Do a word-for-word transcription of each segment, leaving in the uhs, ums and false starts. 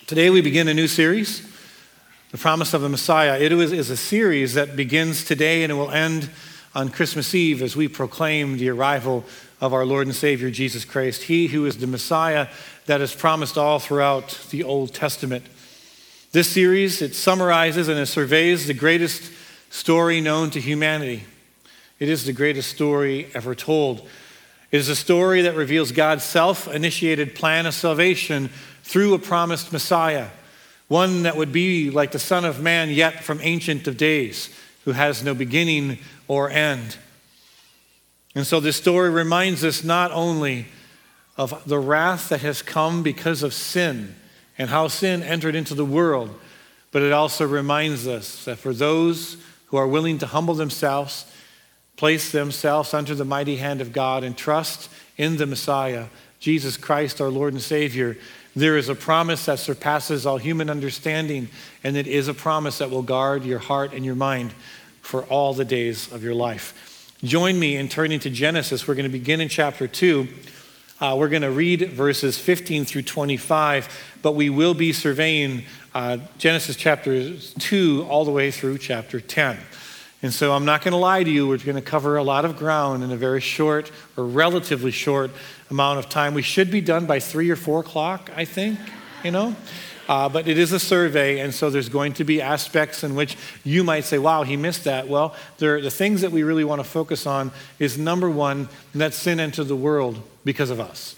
Today we begin a new series, The Promise of the Messiah. It is a series that begins today and it will end on Christmas Eve as we proclaim the arrival of our Lord and Savior, Jesus Christ, He who is the Messiah that is promised all throughout the Old Testament. This series, it summarizes and it surveys the greatest story known to humanity. It is the greatest story ever told. It is a story that reveals God's self-initiated plan of salvation through a promised Messiah, one that would be like the Son of Man, yet from Ancient of Days, who has no beginning or end. And so this story reminds us not only of the wrath that has come because of sin and how sin entered into the world, but it also reminds us that for those who are willing to humble themselves, place themselves under the mighty hand of God and trust in the Messiah, Jesus Christ, our Lord and Savior, there is a promise that surpasses all human understanding, and it is a promise that will guard your heart and your mind for all the days of your life. Join me in turning to Genesis. We're going to begin in chapter two. Uh, we're going to read verses fifteen through twenty-five, but we will be surveying uh, Genesis chapter two all the way through chapter ten. And so I'm not going to lie to you, we're going to cover a lot of ground in a very short or relatively short amount of time. We should be done by three or four o'clock, I think, you know. Uh, but it is a survey, and so there's going to be aspects in which you might say, wow, he missed that. Well, there, the things that we really want to focus on is, number one, that sin entered the world because of us.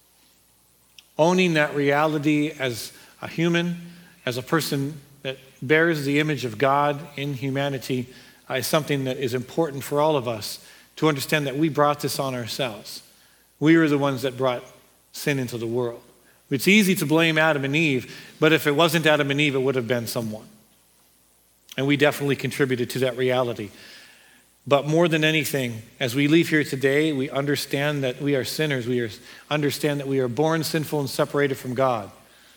Owning that reality as a human, as a person that bears the image of God in humanity, uh, is something that is important for all of us to understand that we brought this on ourselves. We were the ones that brought sin into the world. It's easy to blame Adam and Eve, but if it wasn't Adam and Eve, it would have been someone. And we definitely contributed to that reality. But more than anything, as we leave here today, we understand that we are sinners. We are, understand that we are born sinful and separated from God.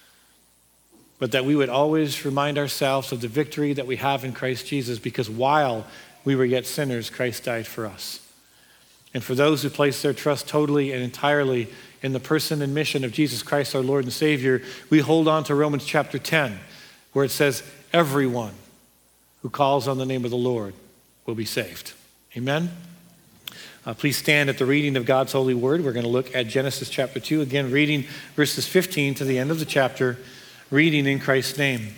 But that we would always remind ourselves of the victory that we have in Christ Jesus, because while we were yet sinners, Christ died for us. And for those who place their trust totally and entirely in the person and mission of Jesus Christ, our Lord and Savior, we hold on to Romans chapter ten, where it says, everyone who calls on the name of the Lord will be saved. Amen? Uh, please stand at the reading of God's holy word. We're going to look at Genesis chapter two, again reading verses fifteen to the end of the chapter, reading in Christ's name.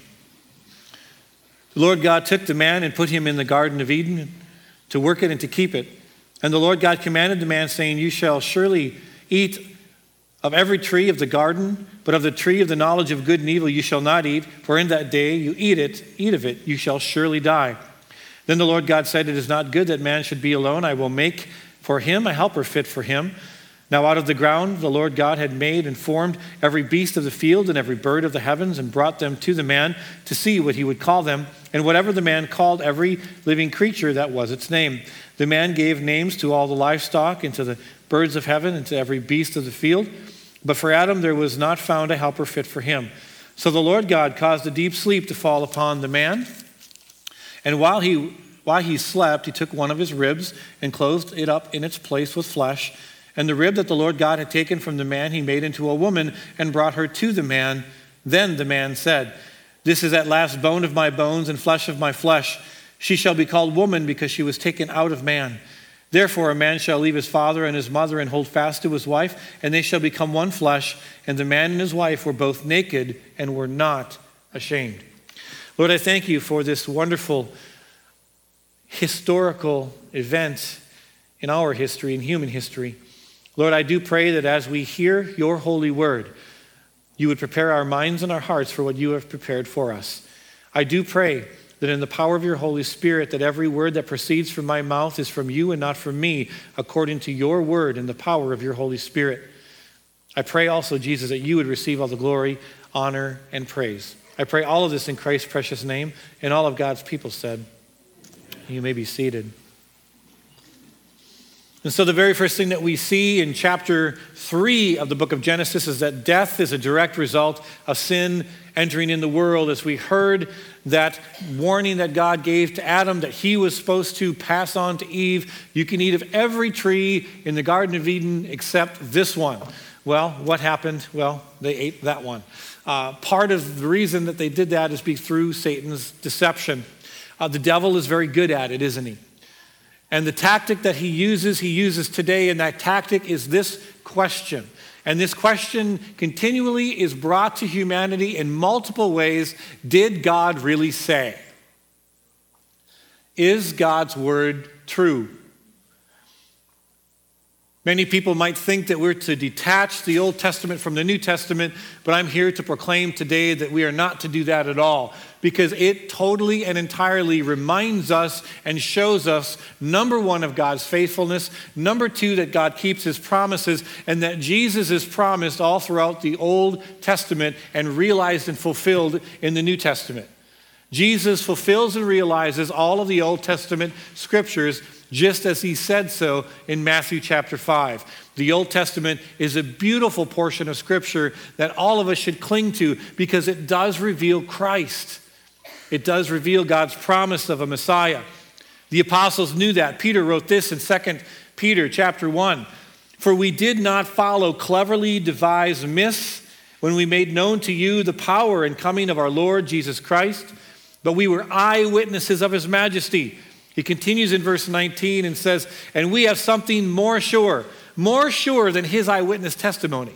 The Lord God took the man and put him in the Garden of Eden to work it and to keep it. And the Lord God commanded the man, saying, you shall surely eat of every tree of the garden, but of the tree of the knowledge of good and evil you shall not eat, for in that day you eat it, eat of it, you shall surely die. Then the Lord God said, it is not good that man should be alone. I will make for him a helper fit for him. Now out of the ground the Lord God had made and formed every beast of the field and every bird of the heavens, and brought them to the man to see what he would call them. And whatever the man called every living creature, that was its name. The man gave names to all the livestock, and to the birds of heaven, and to every beast of the field. But for Adam there was not found a helper fit for him. So the Lord God caused a deep sleep to fall upon the man. And while he, while he slept, he took one of his ribs and closed it up in its place with flesh. And the rib that the Lord God had taken from the man he made into a woman and brought her to the man. Then the man said, this is at last bone of my bones and flesh of my flesh. She shall be called woman, because she was taken out of man. Therefore a man shall leave his father and his mother and hold fast to his wife, and they shall become one flesh. And the man and his wife were both naked and were not ashamed. Lord, I thank you for this wonderful historical event in our history, in human history. Lord, I do pray that as we hear your holy word, you would prepare our minds and our hearts for what you have prepared for us. I do pray that in the power of your Holy Spirit, that every word that proceeds from my mouth is from you and not from me, according to your word and the power of your Holy Spirit. I pray also, Jesus, that you would receive all the glory, honor, and praise. I pray all of this in Christ's precious name, and all of God's people said. You may be seated. And so the very first thing that we see in chapter three of the book of Genesis is that death is a direct result of sin entering in the world. As we heard that warning that God gave to Adam that he was supposed to pass on to Eve, you can eat of every tree in the Garden of Eden except this one. Well, what happened? Well, they ate that one. Uh, part of the reason that they did that is be through Satan's deception. Uh, the devil is very good at it, isn't he? And the tactic that he uses, he uses today, and that tactic is this question. And this question continually is brought to humanity in multiple ways. Did God really say? Is God's word true? Many people might think that we're to detach the Old Testament from the New Testament, but I'm here to proclaim today that we are not to do that at all, because it totally and entirely reminds us and shows us, number one, of God's faithfulness, number two, that God keeps his promises, and that Jesus is promised all throughout the Old Testament and realized and fulfilled in the New Testament. Jesus fulfills and realizes all of the Old Testament scriptures just as he said so in Matthew chapter five. The Old Testament is a beautiful portion of Scripture that all of us should cling to because it does reveal Christ. It does reveal God's promise of a Messiah. The apostles knew that. Peter wrote this in Second Peter chapter one. For we did not follow cleverly devised myths when we made known to you the power and coming of our Lord Jesus Christ, but we were eyewitnesses of his majesty. He continues in verse nineteen and says, and we have something more sure, more sure than his eyewitness testimony.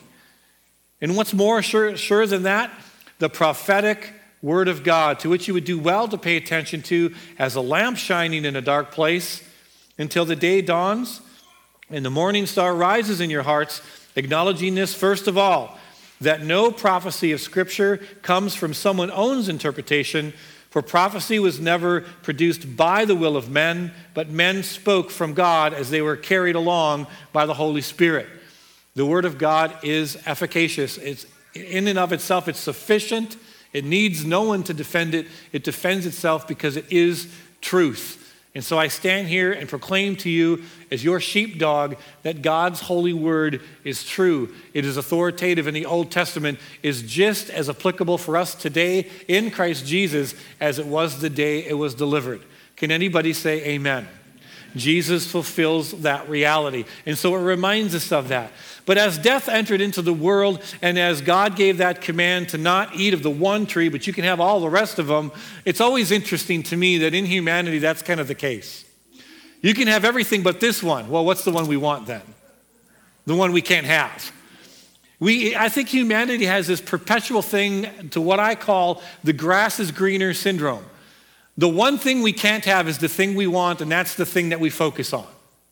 And what's more sure, sure than that? The prophetic word of God, to which you would do well to pay attention to as a lamp shining in a dark place until the day dawns and the morning star rises in your hearts, acknowledging this first of all, that no prophecy of Scripture comes from someone's own interpretation. For prophecy was never produced by the will of men, but men spoke from God as they were carried along by the Holy Spirit. The word of God is efficacious. It's in and of itself, it's sufficient. It needs no one to defend it. It defends itself because it is truth. And so I stand here and proclaim to you as your sheepdog that God's holy word is true. It is authoritative in the Old Testament, is just as applicable for us today in Christ Jesus as it was the day it was delivered. Can anybody say amen? Jesus fulfills that reality. And so it reminds us of that. But as death entered into the world, and as God gave that command to not eat of the one tree, but you can have all the rest of them, it's always interesting to me that in humanity, that's kind of the case. You can have everything but this one. Well, what's the one we want then? The one we can't have. We, I think humanity has this perpetual thing to what I call the grass is greener syndrome. The one thing we can't have is the thing we want, and that's the thing that we focus on.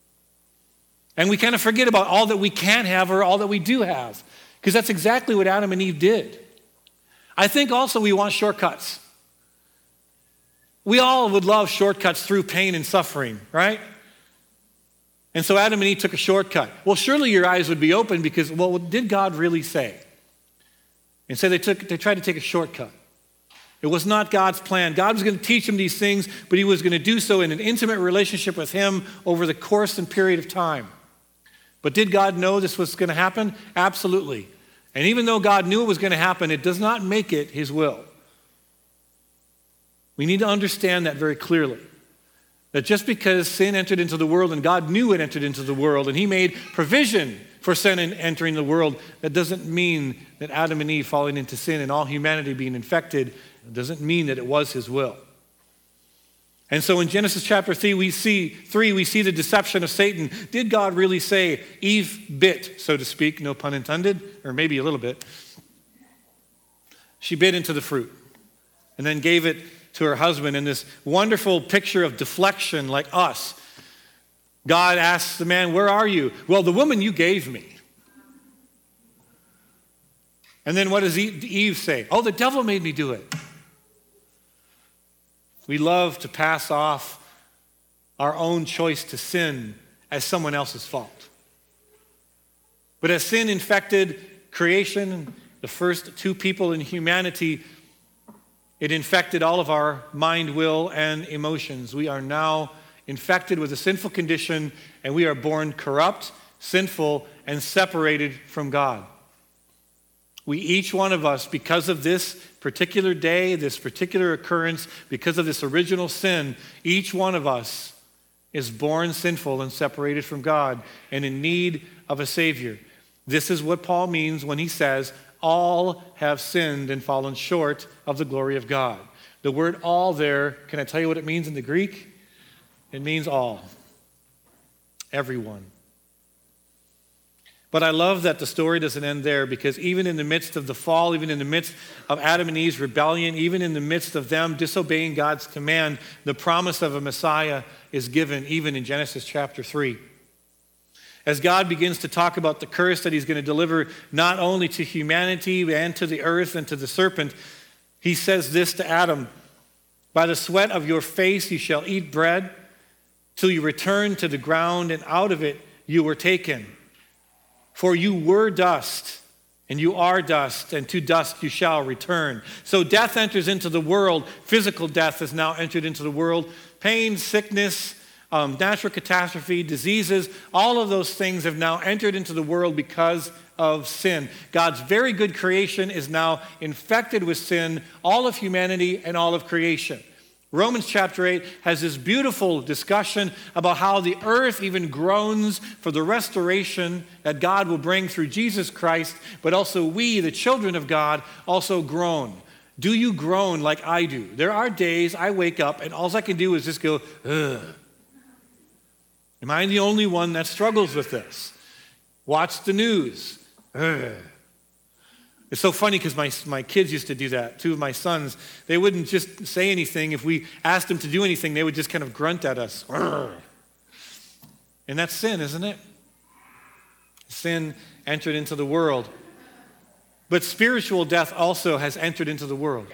And we kind of forget about all that we can have or all that we do have, because that's exactly what Adam and Eve did. I think also we want shortcuts. We all would love shortcuts through pain and suffering, right? And so Adam and Eve took a shortcut. Well, surely your eyes would be open because, well, what did God really say? And so they took, they tried to take a shortcut. It was not God's plan. God was going to teach them these things, but he was going to do so in an intimate relationship with him over the course and period of time. But did God know this was going to happen? Absolutely. And even though God knew it was going to happen, it does not make it his will. We need to understand that very clearly. That just because sin entered into the world and God knew it entered into the world and he made provision for sin entering the world, that doesn't mean that Adam and Eve falling into sin and all humanity being infected, it doesn't mean that it was his will. And so in Genesis chapter three, we see three, we see the deception of Satan. Did God really say Eve bit, so to speak, no pun intended, or maybe a little bit? She bit into the fruit and then gave it to her husband in this wonderful picture of deflection like us. God asks the man, where are you? Well, the woman you gave me. And then what does Eve say? Oh, the devil made me do it. We love to pass off our own choice to sin as someone else's fault. But as sin infected creation, the first two people in humanity, it infected all of our mind, will, and emotions. We are now infected with a sinful condition, and we are born corrupt, sinful, and separated from God. We, each one of us, because of this particular day, this particular occurrence, because of this original sin, each one of us is born sinful and separated from God and in need of a Savior. This is what Paul means when he says, all have sinned and fallen short of the glory of God. The word all there, can I tell you what it means in the Greek? It means all. Everyone. But I love that the story doesn't end there, because even in the midst of the fall, even in the midst of Adam and Eve's rebellion, even in the midst of them disobeying God's command, the promise of a Messiah is given even in Genesis chapter three. As God begins to talk about the curse that he's going to deliver not only to humanity and to the earth and to the serpent, he says this to Adam, by the sweat of your face you shall eat bread till you return to the ground, and out of it you were taken. For you were dust, and you are dust, and to dust you shall return. So death enters into the world. Physical death has now entered into the world. Pain, sickness, um, natural catastrophe, diseases, all of those things have now entered into the world because of sin. God's very good creation is now infected with sin, all of humanity and all of creation. Romans chapter eight has this beautiful discussion about how the earth even groans for the restoration that God will bring through Jesus Christ, but also we, the children of God, also groan. Do you groan like I do? There are days I wake up and all I can do is just go, ugh. Am I the only one that struggles with this? Watch the news. Ugh. It's so funny because my, my kids used to do that. Two of my sons, they wouldn't just say anything. If we asked them to do anything, they would just kind of grunt at us. Ugh. And that's sin, isn't it? Sin entered into the world. But spiritual death also has entered into the world.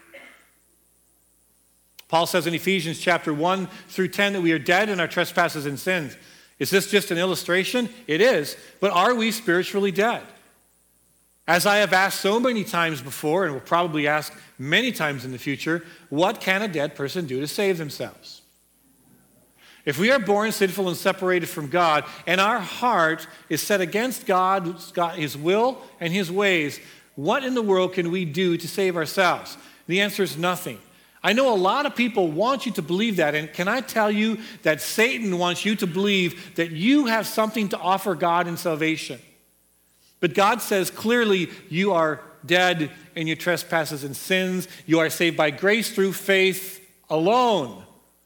Paul says in Ephesians chapter one through ten that we are dead in our trespasses and sins. Is this just an illustration? It is. But are we spiritually dead? As I have asked so many times before, and will probably ask many times in the future, what can a dead person do to save themselves? If we are born sinful and separated from God, and our heart is set against God, His will and His ways, what in the world can we do to save ourselves? The answer is nothing. I know a lot of people want you to believe that, and can I tell you that Satan wants you to believe that you have something to offer God in salvation? But God says clearly you are dead in your trespasses and sins. You are saved by grace through faith alone.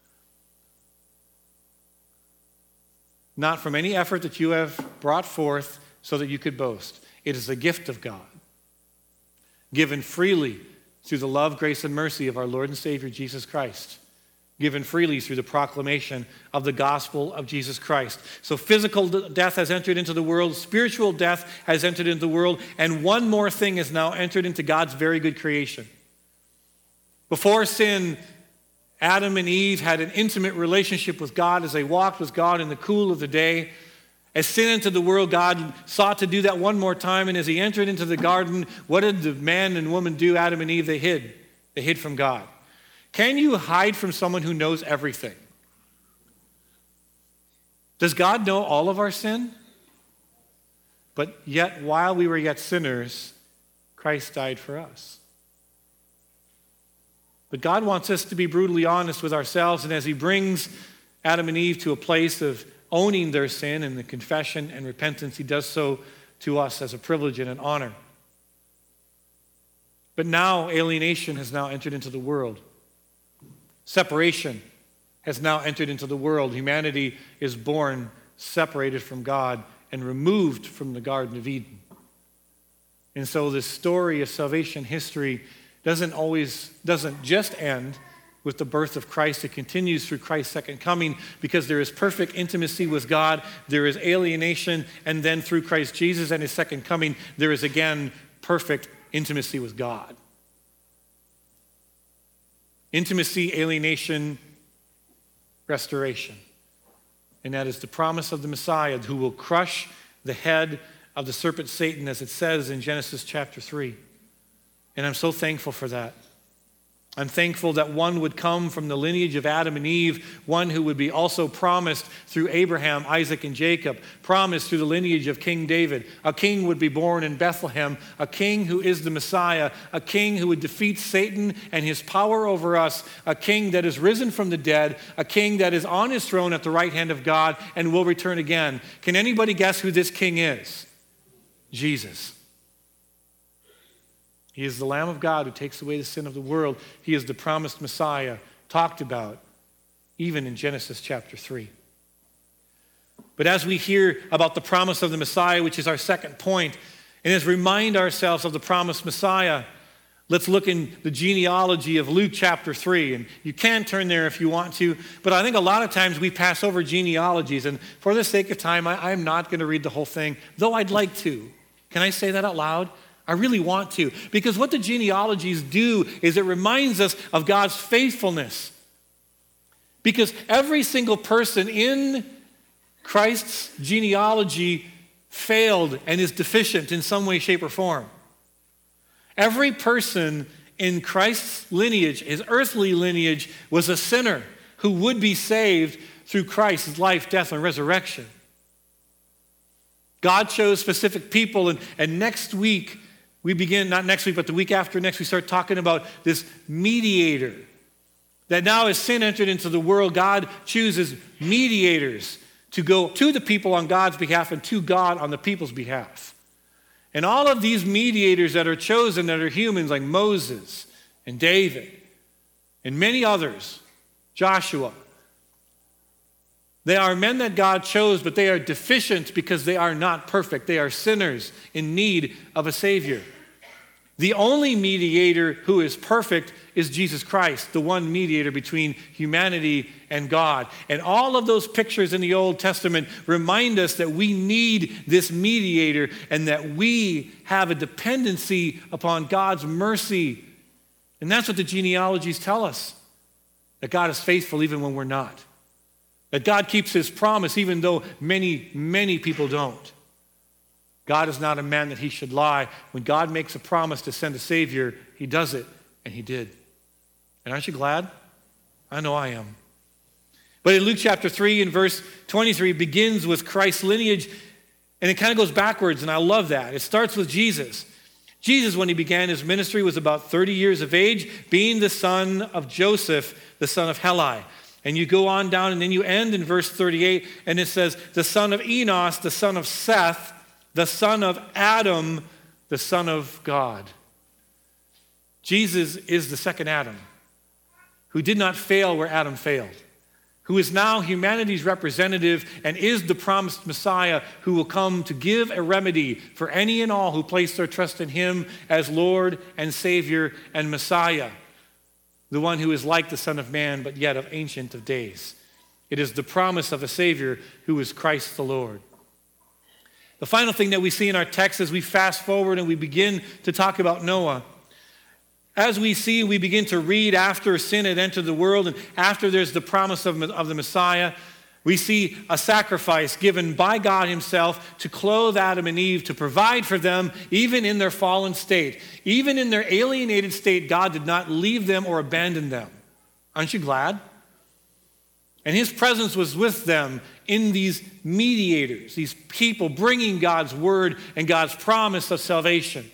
Not from any effort that you have brought forth so that you could boast. It is a gift of God, given freely through the love, grace, and mercy of our Lord and Savior Jesus Christ. Given freely through the proclamation of the gospel of Jesus Christ. So physical death has entered into the world, spiritual death has entered into the world, and one more thing has now entered into God's very good creation. Before sin, Adam and Eve had an intimate relationship with God as they walked with God in the cool of the day. As sin entered the world, God sought to do that one more time, and as he entered into the garden, what did the man and woman do, Adam and Eve? They hid. They hid from God. Can you hide from someone who knows everything? Does God know all of our sin? But yet, while we were yet sinners, Christ died for us. But God wants us to be brutally honest with ourselves, and as he brings Adam and Eve to a place of owning their sin and the confession and repentance, he does so to us as a privilege and an honor. But now alienation has now entered into the world. Separation has now entered into the world. Humanity is born separated from God and removed from the Garden of Eden. And so this story of salvation history doesn't always, doesn't just end with the birth of Christ. It continues through Christ's second coming, because there is perfect intimacy with God, there is alienation, and then through Christ Jesus and his second coming, there is again perfect intimacy with God. Intimacy, alienation, restoration. And that is the promise of the Messiah, who will crush the head of the serpent Satan, as it says in Genesis chapter three. And I'm so thankful for that. I'm thankful that one would come from the lineage of Adam and Eve, one who would be also promised through Abraham, Isaac, and Jacob, promised through the lineage of King David. A king would be born in Bethlehem, a king who is the Messiah, a king who would defeat Satan and his power over us, a king that is risen from the dead, a king that is on his throne at the right hand of God and will return again. Can anybody guess who this king is? Jesus. He is the Lamb of God who takes away the sin of the world. He is the promised Messiah talked about even in Genesis chapter three. But as we hear about the promise of the Messiah, which is our second point, and as we remind ourselves of the promised Messiah, let's look in the genealogy of Luke chapter three. And you can turn there if you want to, but I think a lot of times we pass over genealogies. And for the sake of time, I, I'm not going to read the whole thing, though I'd like to. Can I say that out loud? I really want to. Because what the genealogies do is it reminds us of God's faithfulness. Because every single person in Christ's genealogy failed and is deficient in some way, shape, or form. Every person in Christ's lineage, his earthly lineage, was a sinner who would be saved through Christ's life, death, and resurrection. God chose specific people, and, and next week, we begin, not next week, but the week after next, we start talking about this mediator. That now as sin entered into the world, God chooses mediators to go to the people on God's behalf and to God on the people's behalf. And all of these mediators that are chosen that are humans like Moses and David and many others, Joshua, they are men that God chose, but they are deficient because they are not perfect. They are sinners in need of a Savior. The only mediator who is perfect is Jesus Christ, the one mediator between humanity and God. And all of those pictures in the Old Testament remind us that we need this mediator and that we have a dependency upon God's mercy. And that's what the genealogies tell us, that God is faithful even when we're not. That God keeps his promise even though many, many people don't. God is not a man that he should lie. When God makes a promise to send a Savior, he does it, and he did. And aren't you glad? I know I am. But in Luke chapter three and verse twenty-three begins with Christ's lineage, and it kind of goes backwards, and I love that. It starts with Jesus. Jesus, when he began his ministry, was about thirty years of age, being the son of Joseph, the son of Heli. And you go on down, and then you end in verse thirty-eight, and it says, the son of Enos, the son of Seth, the son of Adam, the son of God. Jesus is the second Adam, who did not fail where Adam failed, who is now humanity's representative and is the promised Messiah who will come to give a remedy for any and all who place their trust in him as Lord and Savior and Messiah, the one who is like the Son of Man, but yet of Ancient of Days. It is the promise of a Savior who is Christ the Lord. The final thing that we see in our text as we fast forward and we begin to talk about Noah, as we see, we begin to read after sin had entered the world and after there's the promise of, of the Messiah, we see a sacrifice given by God himself to clothe Adam and Eve, to provide for them even in their fallen state. Even in their alienated state, God did not leave them or abandon them. Aren't you glad? And his presence was with them in these mediators, these people bringing God's word and God's promise of salvation.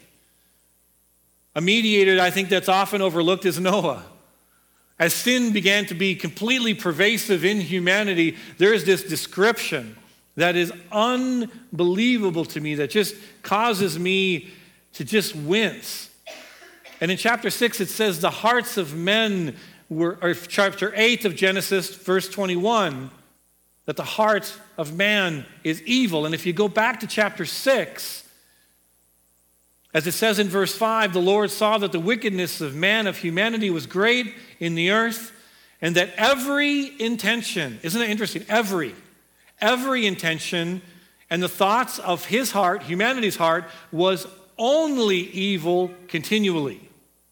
A mediator, I think, that's often overlooked is Noah. As sin began to be completely pervasive in humanity, there is this description that is unbelievable to me, that just causes me to just wince. And in chapter six, it says the hearts of men were, or chapter eight of Genesis, verse twenty-one, that the heart of man is evil. And if you go back to chapter six, as it says in verse five, the Lord saw that the wickedness of man, of humanity, was great in the earth, and that every intention, isn't it interesting? Every, every intention and the thoughts of his heart, humanity's heart, was only evil continually.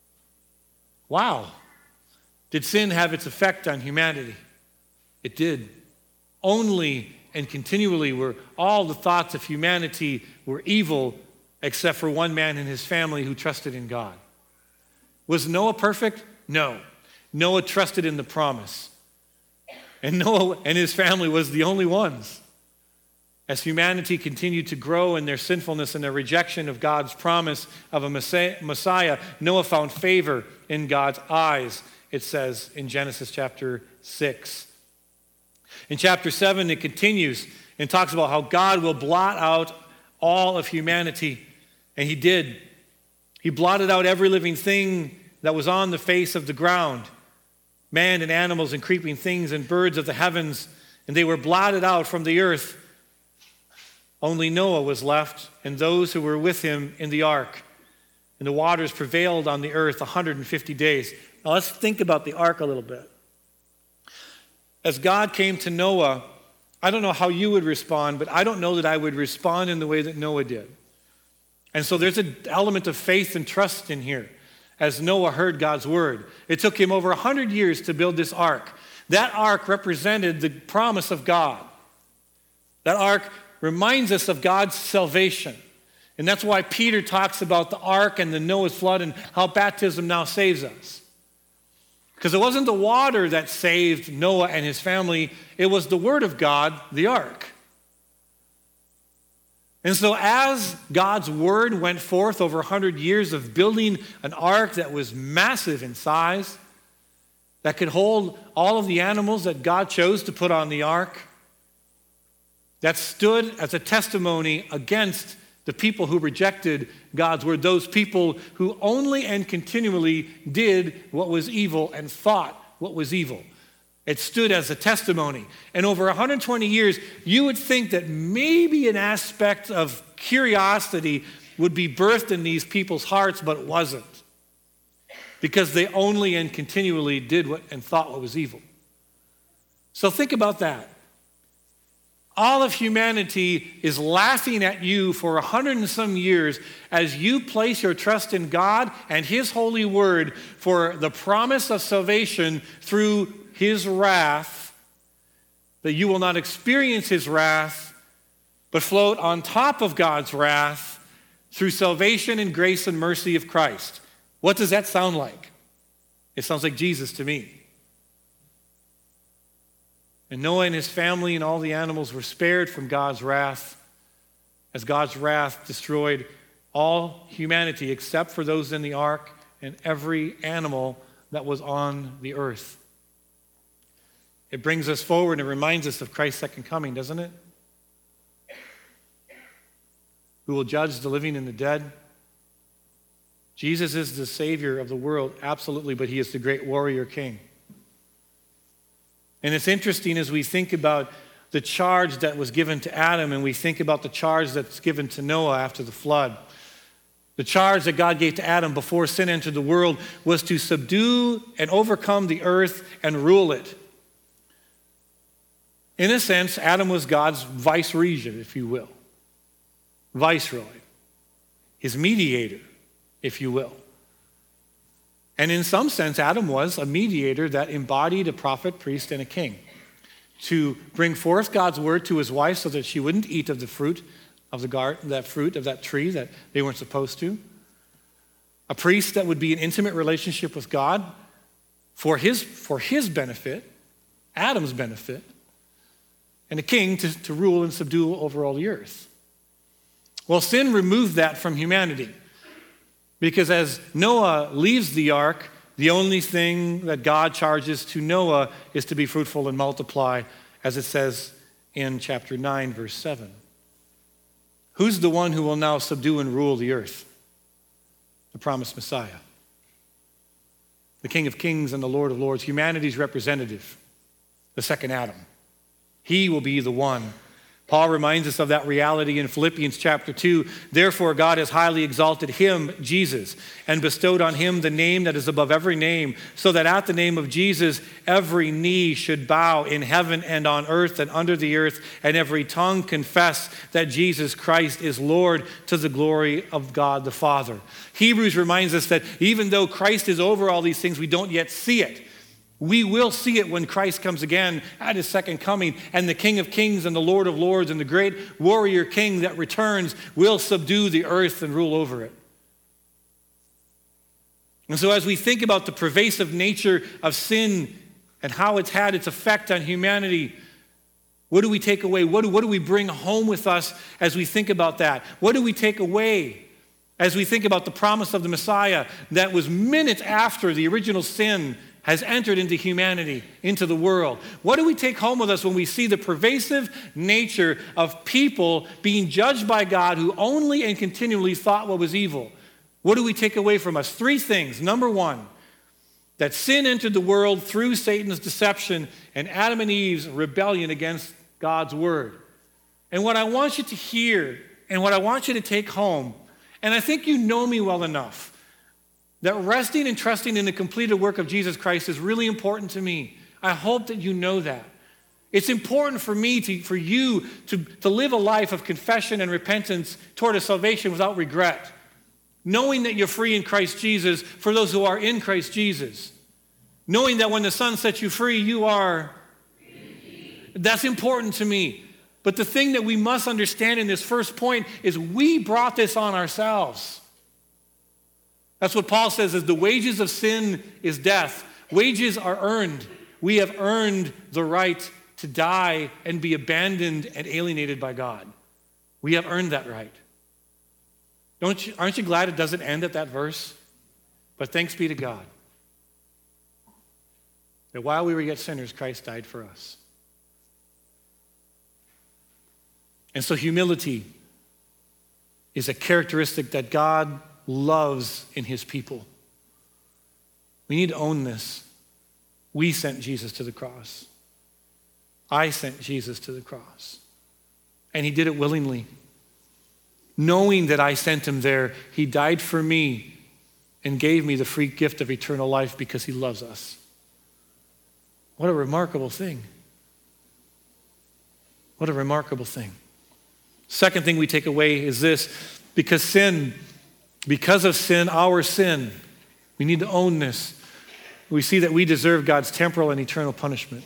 Wow. Did sin have its effect on humanity? It did. Only and continually were all the thoughts of humanity were evil, except for one man and his family who trusted in God. Was Noah perfect? No. Noah trusted in the promise. And Noah and his family was the only ones. As humanity continued to grow in their sinfulness and their rejection of God's promise of a Messiah, Noah found favor in God's eyes, it says in Genesis chapter six. In chapter seven, it continues and talks about how God will blot out all of humanity. And he did. He blotted out every living thing that was on the face of the ground, man and animals and creeping things and birds of the heavens, and they were blotted out from the earth. Only Noah was left and those who were with him in the ark. And the waters prevailed on the earth one hundred fifty days. Now let's think about the ark a little bit. As God came to Noah, I don't know how you would respond, but I don't know that I would respond in the way that Noah did. And so there's an element of faith and trust in here as Noah heard God's word. It took him over one hundred years to build this ark. That ark represented the promise of God. That ark reminds us of God's salvation. And that's why Peter talks about the ark and the Noah's flood and how baptism now saves us. Because it wasn't the water that saved Noah and his family, it was the word of God, the ark. And so as God's word went forth over one hundred years of building an ark that was massive in size, that could hold all of the animals that God chose to put on the ark, that stood as a testimony against the people who rejected God's word, those people who only and continually did what was evil and thought what was evil. It stood as a testimony. And over one hundred twenty years, you would think that maybe an aspect of curiosity would be birthed in these people's hearts, but it wasn't. Because they only and continually did what and thought what was evil. So think about that. All of humanity is laughing at you for a hundred and some years as you place your trust in God and his holy word for the promise of salvation through his wrath, that you will not experience his wrath, but float on top of God's wrath through salvation and grace and mercy of Christ. What does that sound like? It sounds like Jesus to me. And Noah and his family and all the animals were spared from God's wrath, as God's wrath destroyed all humanity except for those in the ark and every animal that was on the earth. It brings us forward and reminds us of Christ's second coming, doesn't it? Who will judge the living and the dead. Jesus is the Savior of the world, absolutely, but he is the great warrior king. And it's interesting as we think about the charge that was given to Adam and we think about the charge that's given to Noah after the flood. The charge that God gave to Adam before sin entered the world was to subdue and overcome the earth and rule it. In a sense, Adam was God's vice-regent, if you will. Viceroy. His mediator, if you will. And in some sense, Adam was a mediator that embodied a prophet, priest, and a king to bring forth God's word to his wife so that she wouldn't eat of the fruit of the garden, that fruit of that tree that they weren't supposed to. A priest that would be in intimate relationship with God for his, for his benefit, Adam's benefit, and a king to, to rule and subdue over all the earth. Well, sin removed that from humanity. Because as Noah leaves the ark, the only thing that God charges to Noah is to be fruitful and multiply, as it says in chapter nine, verse seven. Who's the one who will now subdue and rule the earth? The promised Messiah. The King of Kings and the Lord of Lords, humanity's representative, the second Adam. He will be the one. Paul reminds us of that reality in Philippians chapter two. Therefore, God has highly exalted him, Jesus, and bestowed on him the name that is above every name, so that at the name of Jesus, every knee should bow in heaven and on earth and under the earth, and every tongue confess that Jesus Christ is Lord, to the glory of God the Father. Hebrews reminds us that even though Christ is over all these things, we don't yet see it. We will see it when Christ comes again at his second coming, and the King of Kings and the Lord of Lords and the great warrior king that returns will subdue the earth and rule over it. And so as we think about the pervasive nature of sin and how it's had its effect on humanity, what do we take away? What do, what do we bring home with us as we think about that? What do we take away as we think about the promise of the Messiah that was minutes after the original sin has entered into humanity, into the world. What do we take home with us when we see the pervasive nature of people being judged by God who only and continually thought what was evil? What do we take away from us? Three things. Number one, that sin entered the world through Satan's deception and Adam and Eve's rebellion against God's word. And what I want you to hear and what I want you to take home, and I think you know me well enough, that resting and trusting in the completed work of Jesus Christ is really important to me. I hope that you know that. It's important for me, to, for you to, to live a life of confession and repentance toward a salvation without regret, knowing that you're free in Christ Jesus for those who are in Christ Jesus, knowing that when the Son sets you free, you are free. That's important to me. But the thing that we must understand in this first point is we brought this on ourselves. That's what Paul says is the wages of sin is death. Wages are earned. We have earned the right to die and be abandoned and alienated by God. We have earned that right. Don't you, aren't you glad it doesn't end at that verse? But thanks be to God that while we were yet sinners, Christ died for us. And so humility is a characteristic that God loves in his people. We need to own this. We sent Jesus to the cross. I sent Jesus to the cross. And he did it willingly. Knowing that I sent him there, he died for me and gave me the free gift of eternal life because he loves us. What a remarkable thing. What a remarkable thing. Second thing we take away is this: because sin, because of sin, our sin, we need to own this. We see that we deserve God's temporal and eternal punishment.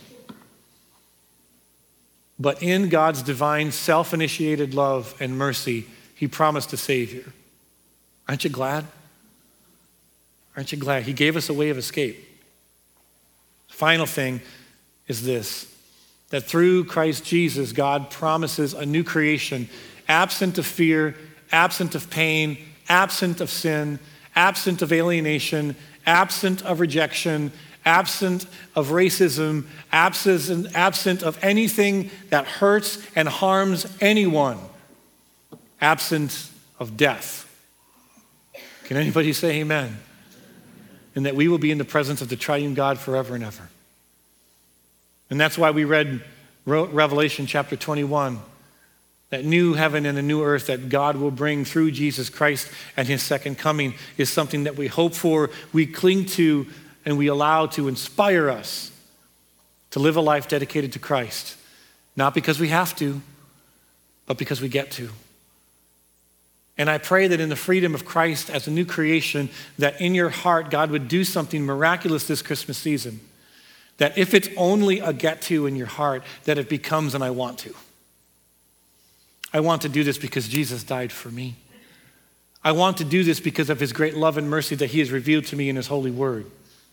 But in God's divine, self-initiated love and mercy, he promised a Savior. Aren't you glad? Aren't you glad? He gave us a way of escape. Final thing is this: that through Christ Jesus, God promises a new creation, absent of fear, absent of pain, absent of sin, absent of alienation, absent of rejection, absent of racism, absent, absent of anything that hurts and harms anyone, absent of death. Can anybody say amen? And that we will be in the presence of the triune God forever and ever. And that's why we read Revelation chapter twenty-one, that new heaven and a new earth that God will bring through Jesus Christ and his second coming is something that we hope for, we cling to, and we allow to inspire us to live a life dedicated to Christ. Not because we have to, but because we get to. And I pray that in the freedom of Christ as a new creation, that in your heart, God would do something miraculous this Christmas season. That if it's only a get to in your heart, that it becomes an I want to. I want to do this because Jesus died for me. I want to do this because of his great love and mercy that he has revealed to me in his holy word.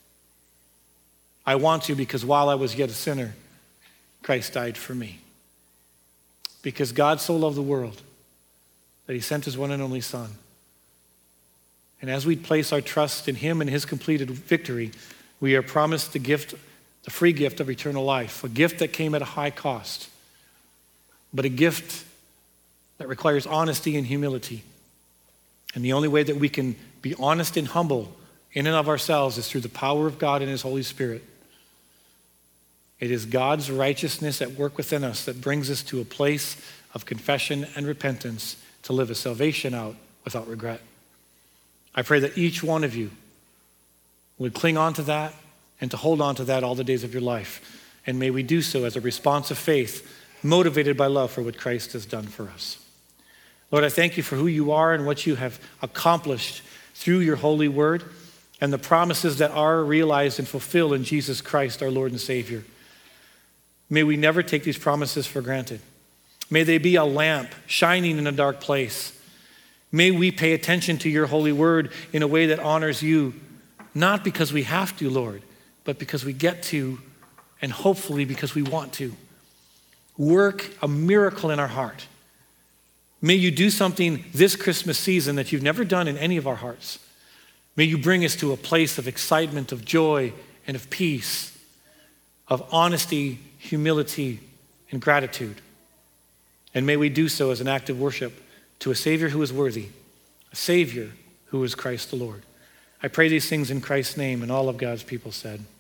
I want to because while I was yet a sinner, Christ died for me. Because God so loved the world that he sent his one and only Son. And as we place our trust in him and his completed victory, we are promised the gift, the free gift of eternal life, a gift that came at a high cost, but a gift that requires honesty and humility. And the only way that we can be honest and humble in and of ourselves is through the power of God and his Holy Spirit. It is God's righteousness at work within us that brings us to a place of confession and repentance to live a salvation out without regret. I pray that each one of you would cling on to that and to hold on to that all the days of your life. And may we do so as a response of faith, motivated by love for what Christ has done for us. Lord, I thank you for who you are and what you have accomplished through your holy word and the promises that are realized and fulfilled in Jesus Christ, our Lord and Savior. May we never take these promises for granted. May they be a lamp shining in a dark place. May we pay attention to your holy word in a way that honors you, not because we have to, Lord, but because we get to, and hopefully because we want to. Work a miracle in our heart. May you do something this Christmas season that you've never done in any of our hearts. May you bring us to a place of excitement, of joy, and of peace, of honesty, humility, and gratitude. And may we do so as an act of worship to a Savior who is worthy, a Savior who is Christ the Lord. I pray these things in Christ's name, and all of God's people said.